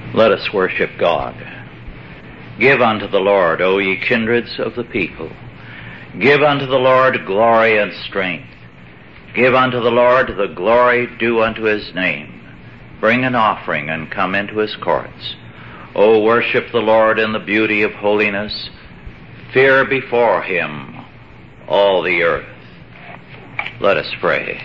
Let us worship God. Give unto the Lord, O ye kindreds of the people. Give unto the Lord glory and strength. Give unto the Lord the glory due unto his name. Bring an offering and come into his courts. O worship the Lord in the beauty of holiness. Fear before him all the earth. Let us pray.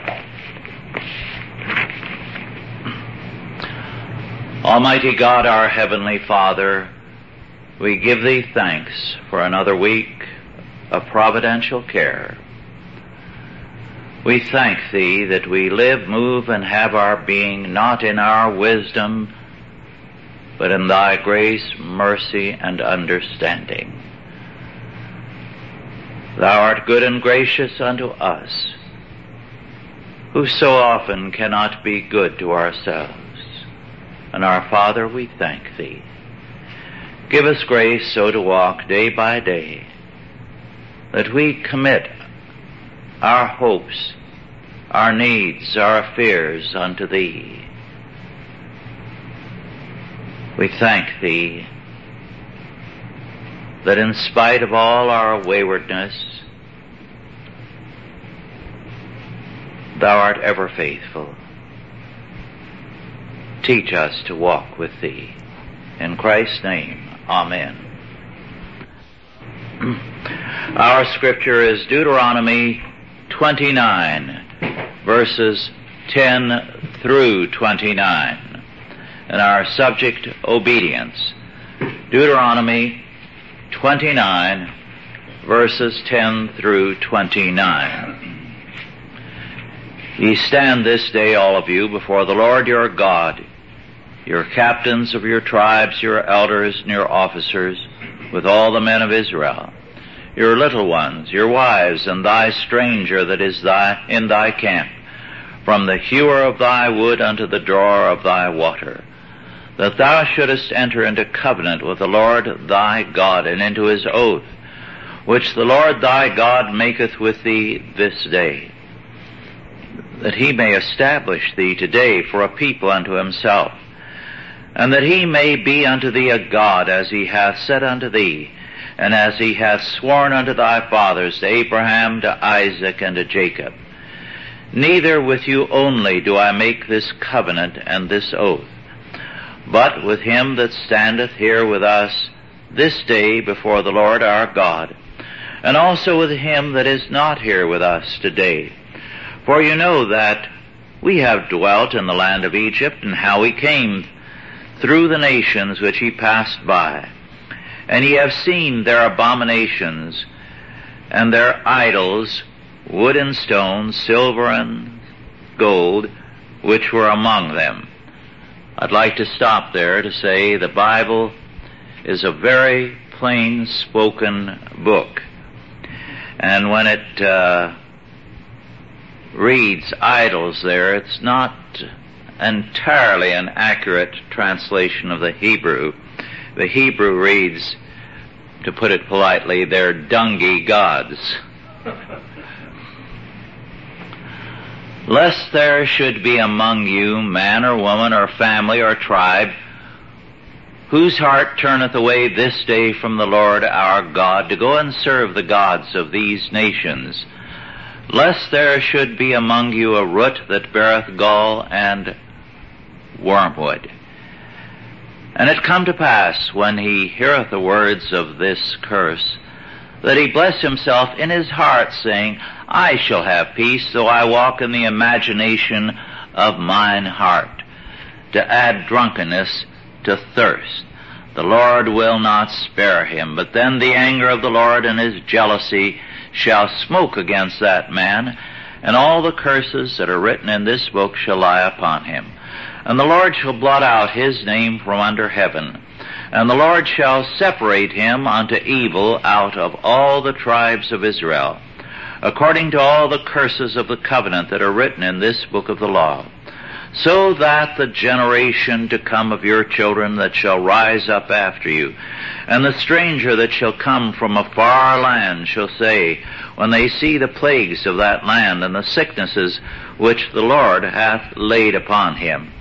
Almighty God, our Heavenly Father, we give thee thanks for another week of providential care. We thank thee that we live, move, and have our being not in our wisdom, but in thy grace, mercy, and understanding. Thou art good and gracious unto us, who so often cannot be good to ourselves. And our Father, we thank thee. Give us grace so to walk day by day that we commit our hopes, our needs, our fears unto thee. We thank thee that in spite of all our waywardness, thou art ever faithful. Teach us to walk with thee. In Christ's name, amen. Our scripture is Deuteronomy 29, verses 10 through 29, and our subject, obedience. Deuteronomy 29, verses 10 through 29. Ye stand this day, all of you, before the Lord your God, your captains of your tribes, your elders, and your officers, with all the men of Israel, your little ones, your wives, and thy stranger that is in thy camp, from the hewer of thy wood unto the drawer of thy water, that thou shouldest enter into covenant with the Lord thy God, and into his oath, which the Lord thy God maketh with thee this day, that he may establish thee today for a people unto himself, and that he may be unto thee a God, as he hath said unto thee, and as he hath sworn unto thy fathers, to Abraham, to Isaac, and to Jacob. Neither with you only do I make this covenant and this oath, but with him that standeth here with us this day before the Lord our God, and also with him that is not here with us today. For you know that we have dwelt in the land of Egypt, and how we came through the nations which ye passed by. And ye have seen their abominations, and their idols, wood and stone, silver and gold, which were among them. I'd like to stop there to say the Bible is a very plain-spoken book. And when it reads idols there, it's not entirely an accurate translation of the Hebrew. The Hebrew reads, to put it politely, they're dungy gods. Lest there should be among you man or woman or family or tribe whose heart turneth away this day from the Lord our God to go and serve the gods of these nations, lest there should be among you a root that beareth gall and wormwood. And it come to pass, when he heareth the words of this curse, that he bless himself in his heart, saying, I shall have peace, though I walk in the imagination of mine heart, to add drunkenness to thirst. The Lord will not spare him, but then the anger of the Lord and his jealousy shall smoke against that man, and all the curses that are written in this book shall lie upon him. And the Lord shall blot out his name from under heaven, and the Lord shall separate him unto evil out of all the tribes of Israel, according to all the curses of the covenant that are written in this book of the law, so that the generation to come of your children that shall rise up after you, and the stranger that shall come from a far land shall say, when they see the plagues of that land and the sicknesses which the Lord hath laid upon him,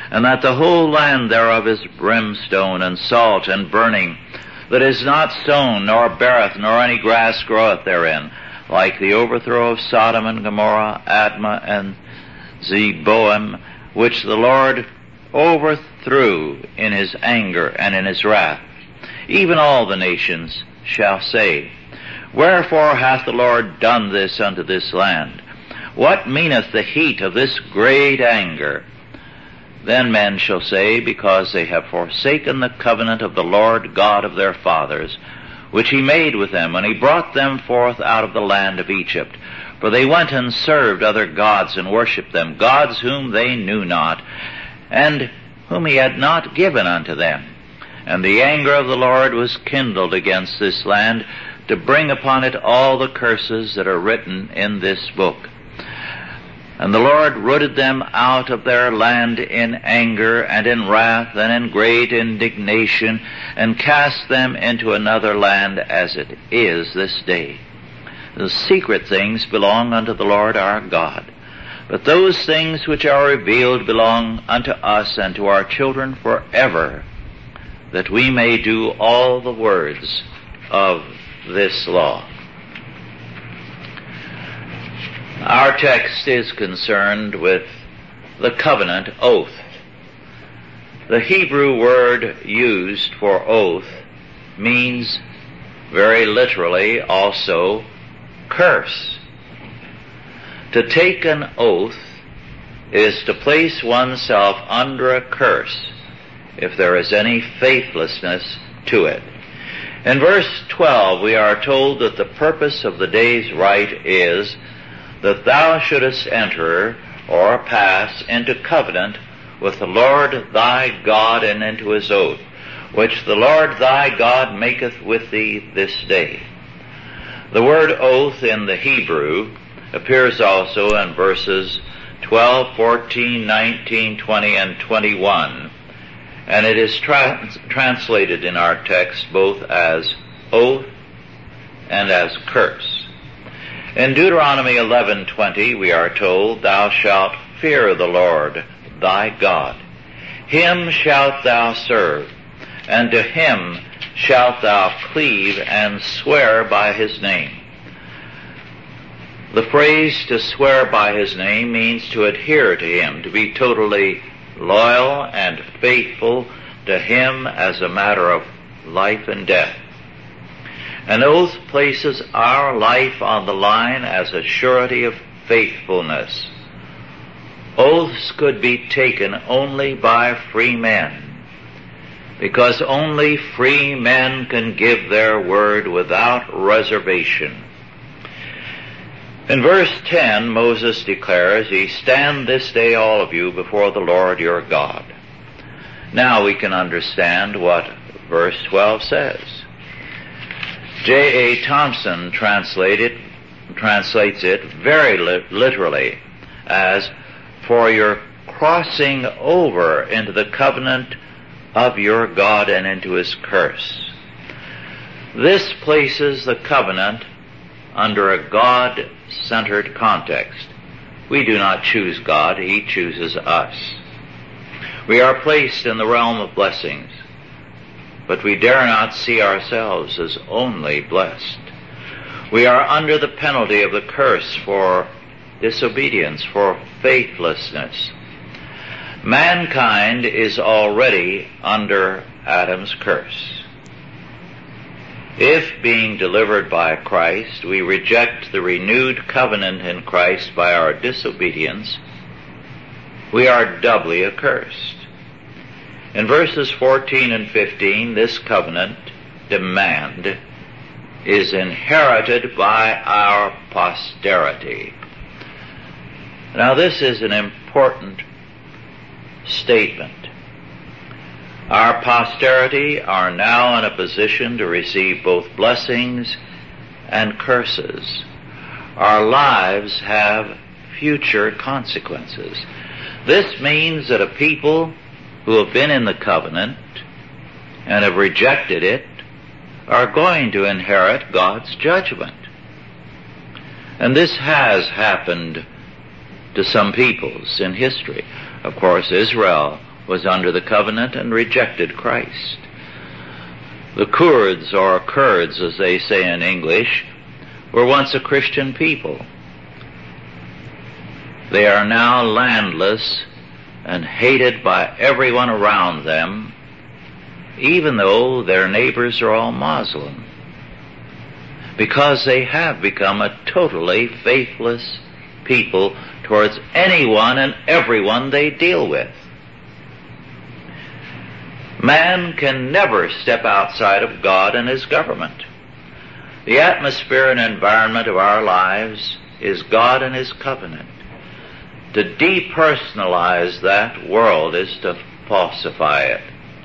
and that the whole land thereof is brimstone and salt and burning, that is not sown, nor beareth, nor any grass groweth therein, like the overthrow of Sodom and Gomorrah, Admah and Zeboim, which the Lord overthrew in his anger and in his wrath. Even all the nations shall say, Wherefore hath the Lord done this unto this land? What meaneth the heat of this great anger? Then men shall say, Because they have forsaken the covenant of the Lord God of their fathers, which he made with them when he brought them forth out of the land of Egypt. For they went and served other gods and worshipped them, gods whom they knew not, and whom he had not given unto them. And the anger of the Lord was kindled against this land, to bring upon it all the curses that are written in this book. And the Lord rooted them out of their land in anger and in wrath and in great indignation, and cast them into another land as it is this day. The secret things belong unto the Lord our God, but those things which are revealed belong unto us and to our children forever, that we may do all the words of this law. Our text is concerned with the covenant oath. The Hebrew word used for oath means very literally also curse. To take an oath is to place oneself under a curse if there is any faithlessness to it. In verse 12 we are told that the purpose of the day's rite is that thou shouldest enter or pass into covenant with the Lord thy God and into his oath, which the Lord thy God maketh with thee this day. The word oath in the Hebrew appears also in verses 12, 14, 19, 20, and 21, and it is translated in our text both as oath and as curse. In Deuteronomy 11:20 we are told, Thou shalt fear the Lord thy God. Him shalt thou serve, and to him shalt thou cleave and swear by his name. The phrase to swear by his name means to adhere to him, to be totally loyal and faithful to him as a matter of life and death. An oath places our life on the line as a surety of faithfulness. Oaths could be taken only by free men, because only free men can give their word without reservation. In verse 10, Moses declares, Ye stand this day all of you before the Lord your God. Now we can understand what verse 12 says. J.A. Thompson translates it very literally as, For your crossing over into the covenant of your God and into his curse. This places the covenant under a God-centered context. We do not choose God, he chooses us. We are placed in the realm of blessings, but we dare not see ourselves as only blessed. We are under the penalty of the curse for disobedience, for faithlessness. Mankind is already under Adam's curse. If, being delivered by Christ, we reject the renewed covenant in Christ by our disobedience, we are doubly accursed. In verses 14 and 15, this covenant demand is inherited by our posterity. Now, this is an important statement. Our posterity are now in a position to receive both blessings and curses. Our lives have future consequences. This means that a people who have been in the covenant and have rejected it are going to inherit God's judgment. And this has happened to some peoples in history. Of course, Israel was under the covenant and rejected Christ. The Kurds, or Kurds as they say in English, were once a Christian people. They are now landless and hated by everyone around them, even though their neighbors are all Muslim, because they have become a totally faithless people towards anyone and everyone they deal with. Man can never step outside of God and His government. The atmosphere and environment of our lives is God and His covenant. To depersonalize that world is to falsify it.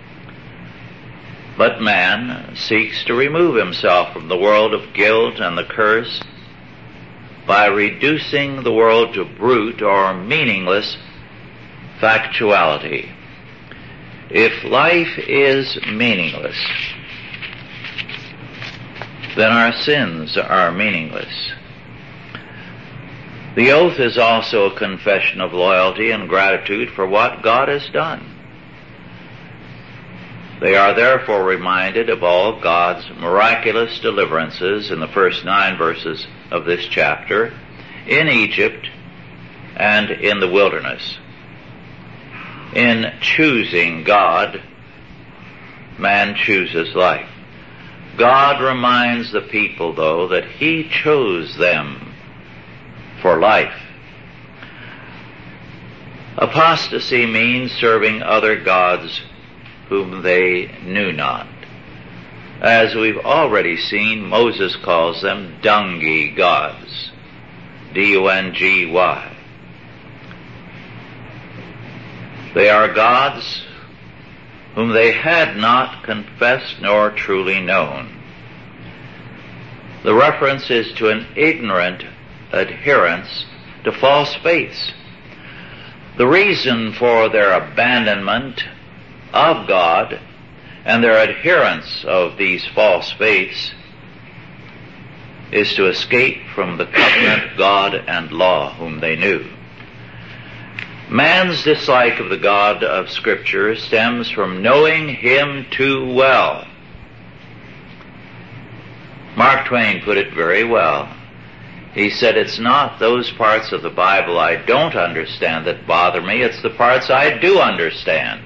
But man seeks to remove himself from the world of guilt and the curse by reducing the world to brute or meaningless factuality. If life is meaningless, then our sins are meaningless. The oath is also a confession of loyalty and gratitude for what God has done. They are therefore reminded of all God's miraculous deliverances in the first 9 verses of this chapter, in Egypt and in the wilderness. In choosing God, man chooses life. God reminds the people, though, that He chose them for life. Apostasy means serving other gods whom they knew not. As we've already seen, Moses calls them dungy gods, D-U-N-G-Y. They are gods whom they had not confessed nor truly known. The reference is to an ignorant adherence to false faiths. The reason for their abandonment of God and their adherence of these false faiths is to escape from the covenant God and law whom they knew. Man's dislike of the God of Scripture stems from knowing Him too well. Mark Twain put it very well. He said, "It's not those parts of the Bible I don't understand that bother me, it's the parts I do understand."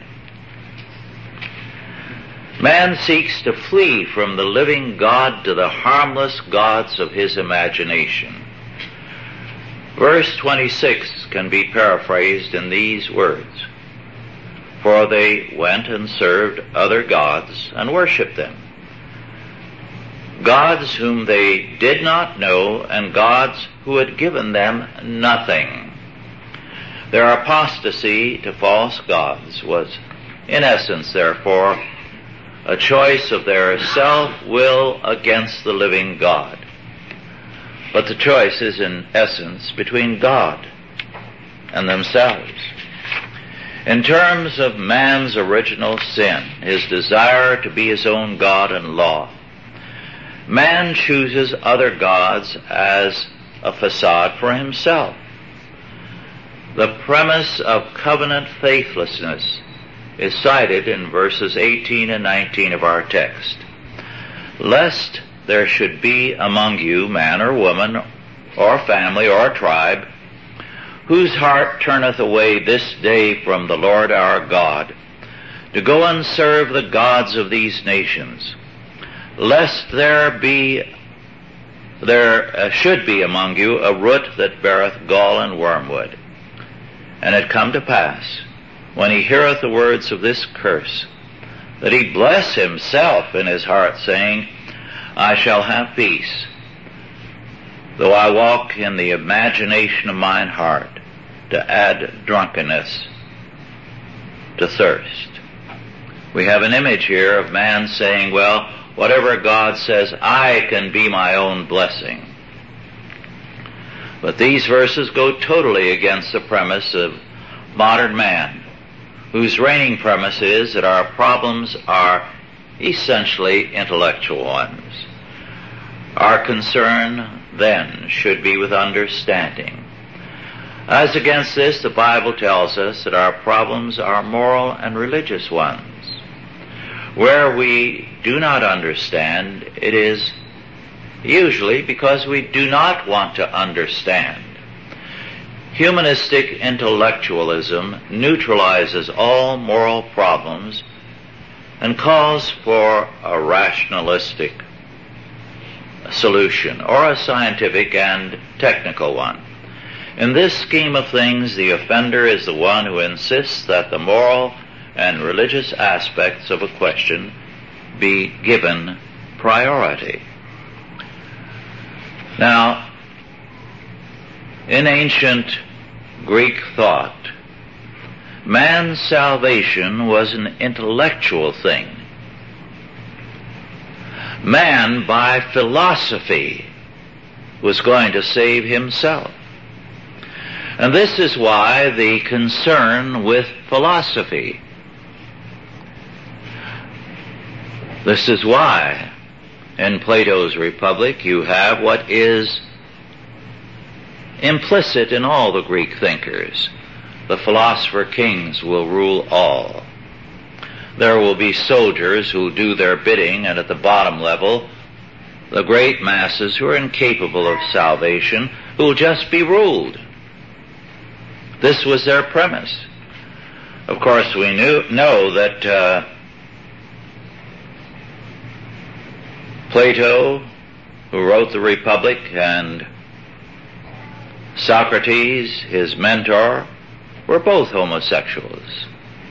Man seeks to flee from the living God to the harmless gods of his imagination. Verse 26 can be paraphrased in these words: "For they went and served other gods and worshipped them." Gods whom they did not know and gods who had given them nothing. Their apostasy to false gods was, in essence, therefore, a choice of their self-will against the living God. But the choice is, in essence, between God and themselves. In terms of man's original sin, his desire to be his own God and law, man chooses other gods as a facade for himself. The premise of covenant faithlessness is cited in verses 18 and 19 of our text. "Lest there should be among you man or woman or family or tribe whose heart turneth away this day from the Lord our God, to go and serve the gods of these nations, lest there should be among you a root that beareth gall and wormwood. And it come to pass, when he heareth the words of this curse, that he bless himself in his heart, saying, I shall have peace, though I walk in the imagination of mine heart, to add drunkenness to thirst." We have an image here of man saying, well, whatever God says, I can be my own blessing. But these verses go totally against the premise of modern man, whose reigning premise is that our problems are essentially intellectual ones. Our concern then should be with understanding. As against this, the Bible tells us that our problems are moral and religious ones. Where we do not understand, it is usually because we do not want to understand. Humanistic intellectualism neutralizes all moral problems and calls for a rationalistic solution or a scientific and technical one. In this scheme of things, the offender is the one who insists that the moral and religious aspects of a question be given priority. Now, in ancient Greek thought, man's salvation was an intellectual thing. Man, by philosophy, was going to save himself. And this is why the concern with philosophy. This is why in Plato's Republic you have what is implicit in all the Greek thinkers. The philosopher kings will rule all. There will be soldiers who do their bidding, and at the bottom level, the great masses who are incapable of salvation, who will just be ruled. This was their premise. Of course, we know that Plato, who wrote the Republic, and Socrates, his mentor, were both homosexuals.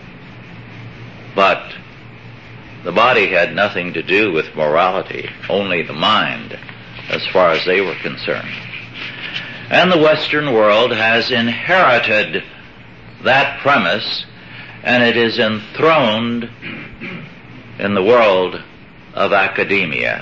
But the body had nothing to do with morality, only the mind, as far as they were concerned. And the Western world has inherited that premise, and it is enthroned in the world of academia.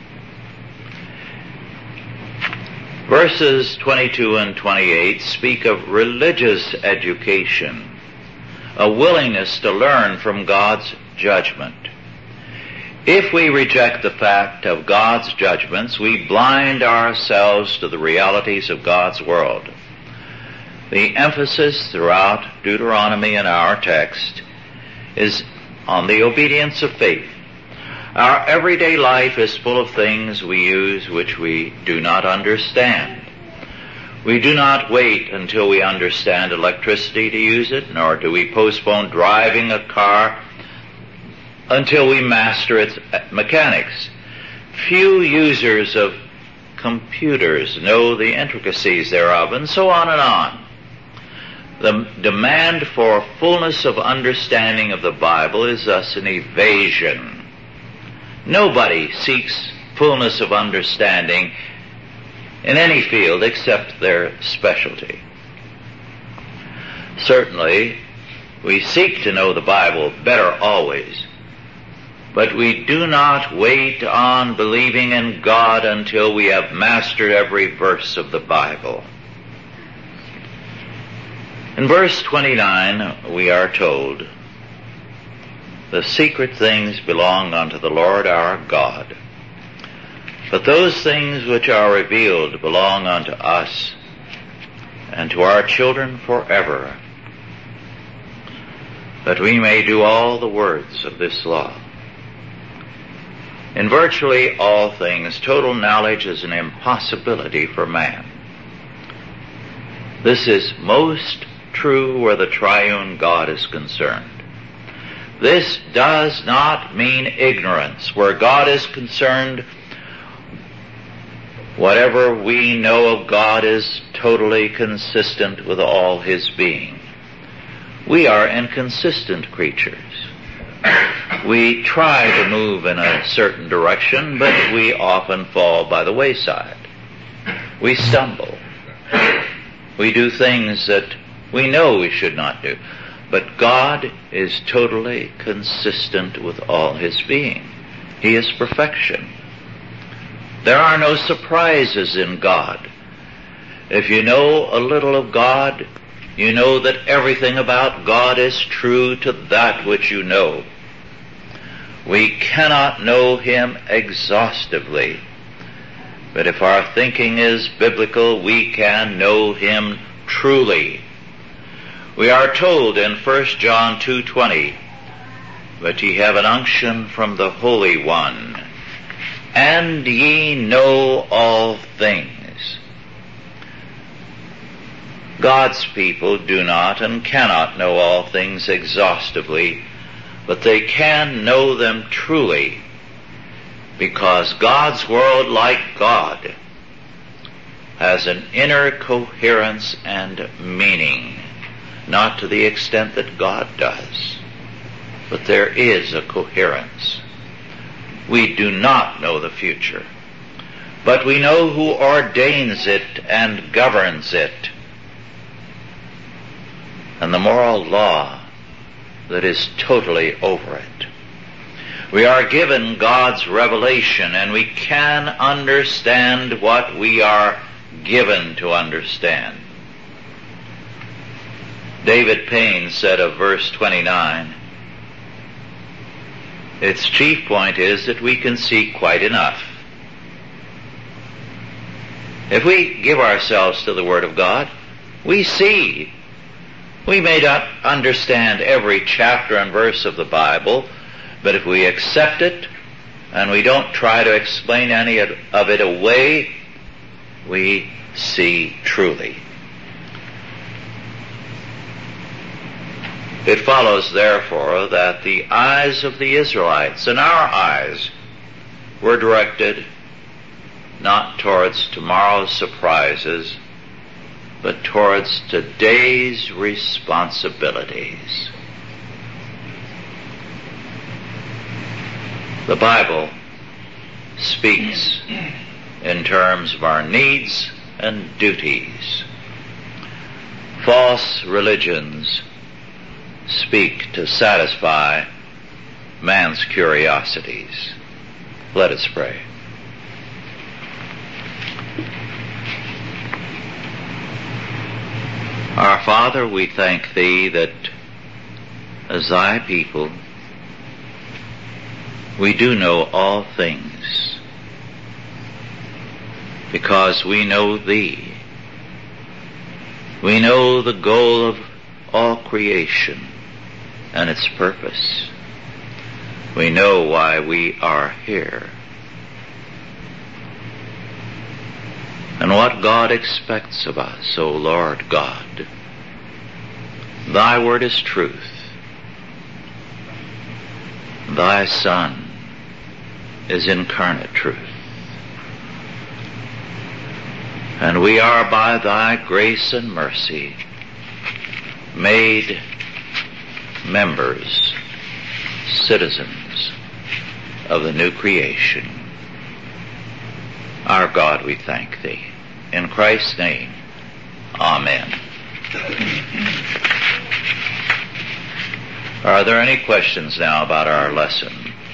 Verses 22 and 28 speak of religious education, a willingness to learn from God's judgment. If we reject the fact of God's judgments, we blind ourselves to the realities of God's world. The emphasis throughout Deuteronomy and our text is on the obedience of faith. Our everyday life is full of things we use which we do not understand. We do not wait until we understand electricity to use it, nor do we postpone driving a car until we master its mechanics. Few users of computers know the intricacies thereof, and so on and on. The demand for fullness of understanding of the Bible is thus an evasion. Nobody seeks fullness of understanding in any field except their specialty. Certainly, we seek to know the Bible better always, but we do not wait on believing in God until we have mastered every verse of the Bible. In verse 29, we are told, "The secret things belong unto the Lord our God, but those things which are revealed belong unto us and to our children forever, that we may do all the words of this law." In virtually all things, total knowledge is an impossibility for man. This is most true where the triune God is concerned. This does not mean ignorance. Where God is concerned, whatever we know of God is totally consistent with all His being. We are inconsistent creatures. We try to move in a certain direction, but we often fall by the wayside. We stumble. We do things that we know we should not do. But God is totally consistent with all His being. He is perfection. There are no surprises in God. If you know a little of God, you know that everything about God is true to that which you know. We cannot know Him exhaustively, but if our thinking is biblical, we can know Him truly. We are told in 1 John 2:20, but ye have an unction from the Holy One, and ye know all things. God's people do not and cannot know all things exhaustively, but they can know them truly, because God's world, like God, has an inner coherence and meaning, not to the extent that God does, but there is a coherence. We do not know the future, but we know who ordains it and governs it, and the moral law that is totally over it. We are given God's revelation, and we can understand what we are given to understand. David Payne said of verse 29, its chief point is that we can see quite enough. If we give ourselves to the Word of God, we see. We may not understand every chapter and verse of the Bible, but if we accept it and we don't try to explain any of it away, we see truly. It follows, therefore, that the eyes of the Israelites and our eyes were directed not towards tomorrow's surprises, but towards today's responsibilities. The Bible speaks in terms of our needs and duties. False religions speak to satisfy man's curiosities. Let us pray. Our Father, we thank Thee that as Thy people, we do know all things, because we know Thee. We know the goal of all creation and its purpose. We know why we are here, and what God expects of us, O Lord God. Thy word is truth. Thy Son is incarnate truth. And we are by Thy grace and mercy made members, citizens of the new creation. Our God, we thank Thee. In Christ's name, amen. Are there any questions now about our lesson?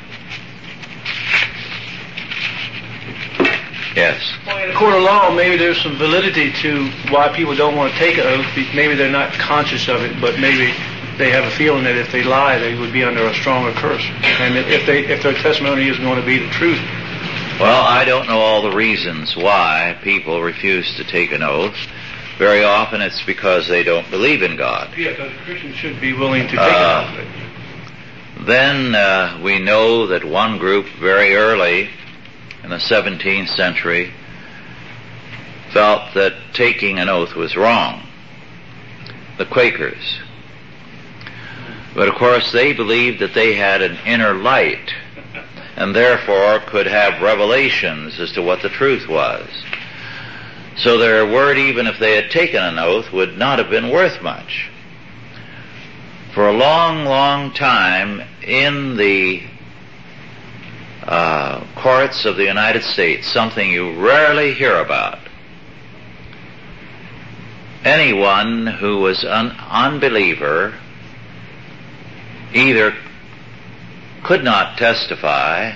Yes. Well, in a court of law, maybe there's some validity to why people don't want to take an oath. Maybe they're not conscious of it, but maybe they have a feeling that if they lie, they would be under a stronger curse. And if their testimony isn't going to be the truth. Well, I don't know all the reasons why people refuse to take an oath. Very often it's because they don't believe in God. Yeah, because Christians should be willing to take an oath. Then we know that one group very early in the 17th century felt that taking an oath was wrong. The Quakers. But of course they believed that they had an inner light, and therefore could have revelations as to what the truth was. So their word, even if they had taken an oath, would not have been worth much. For a long, long time in the courts of the United States, something you rarely hear about, anyone who was an unbeliever either could not testify,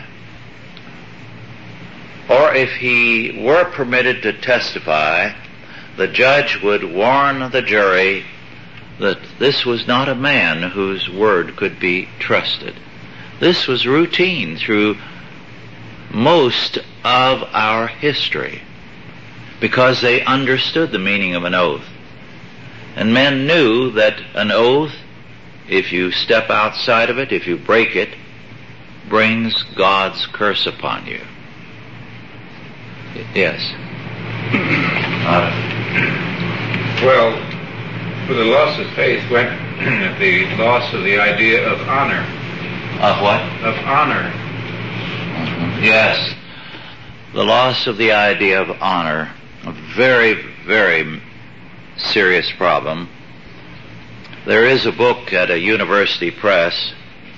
or if he were permitted to testify, the judge would warn the jury that this was not a man whose word could be trusted. This was routine through most of our history, because they understood the meaning of an oath. And men knew that an oath, if you step outside of it, if you break it, brings God's curse upon you. Yes. Well, for the loss of faith went the loss of the idea of honor. Of what? Of honor. Yes. The loss of the idea of honor, a very, very serious problem. There is a book at a university press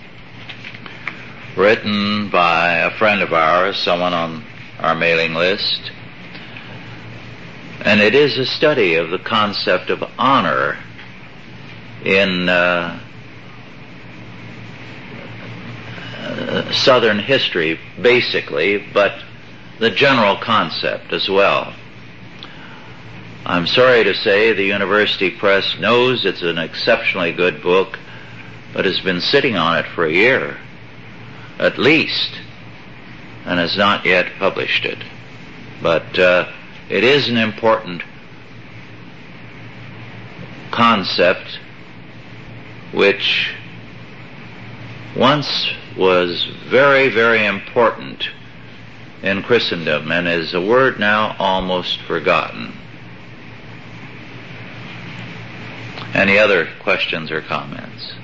written by a friend of ours, someone on our mailing list, and it is a study of the concept of honor in Southern history, basically, but the general concept as well. I'm sorry to say the university press knows it's an exceptionally good book, but has been sitting on it for a year, at least, and has not yet published it. But it is an important concept which once was very, very important in Christendom and is a word now almost forgotten. Any other questions or comments?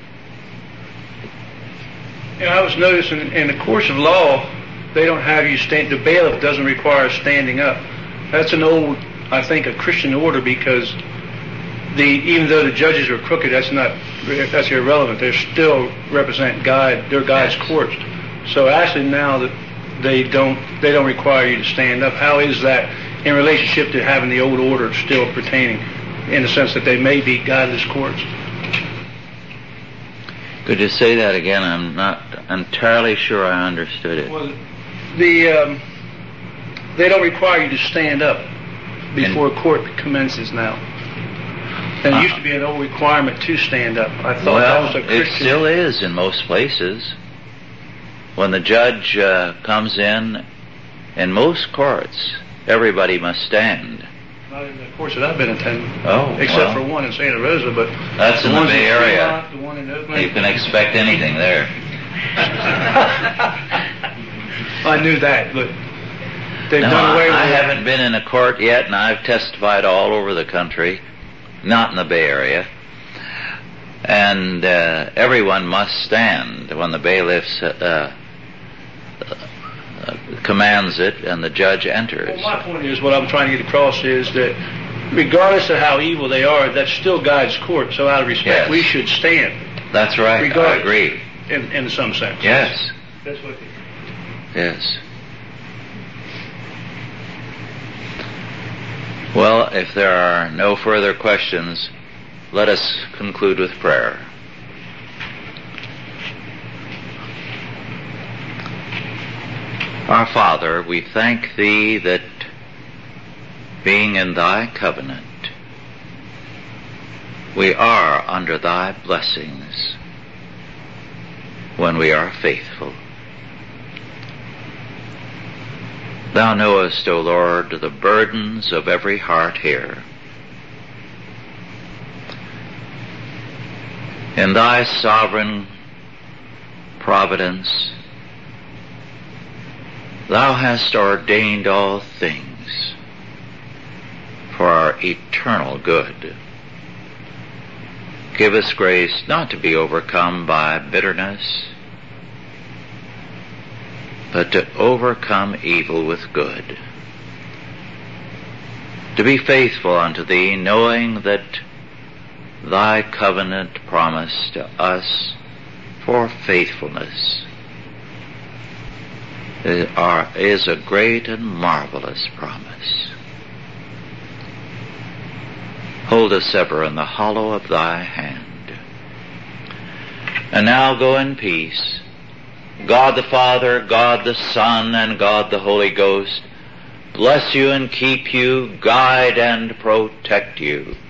I was noticing in the courts of law, they don't have you stand. The bailiff doesn't require standing up. That's an old, I think, a Christian order, because even though the judges are crooked, that's irrelevant. They still represent God. They're God's courts. So actually now that they don't require you to stand up. How is that in relationship to having the old order still pertaining, in the sense that they may be godless courts? Could you say that again? I'm not entirely sure I understood it. Well, they don't require you to stand up before court commences now. And it used to be an old requirement to stand up. I thought that was a Christian. It still is in most places. When the judge comes in most courts, everybody must stand. Not in the courts that I've been attending. Oh, except for one in Santa Rosa, but that's in the Bay Area. The one in Oakland. You can expect anything there. I knew that, but they've done away with it. I haven't been in a court yet, and I've testified all over the country, not in the Bay Area. And everyone must stand when the bailiff commands it and the judge enters. Well, my point is, what I'm trying to get across is that regardless of how evil they are, that's still God's court. So out of respect, we should stand. That's right. I agree. In some sense. Yes. That's what. Yes. Well, if there are no further questions, let us conclude with prayer. Our Father, we thank Thee that, being in Thy covenant, we are under Thy blessings when we are faithful. Thou knowest, O Lord, the burdens of every heart here. In Thy sovereign providence, Thou hast ordained all things for our eternal good. Give us grace not to be overcome by bitterness, but to overcome evil with good. To be faithful unto Thee, knowing that Thy covenant promise to us for faithfulness is a great and marvelous promise. Hold us ever in the hollow of Thy hand. And now go in peace. God the Father, God the Son, and God the Holy Ghost bless you and keep you, guide and protect you.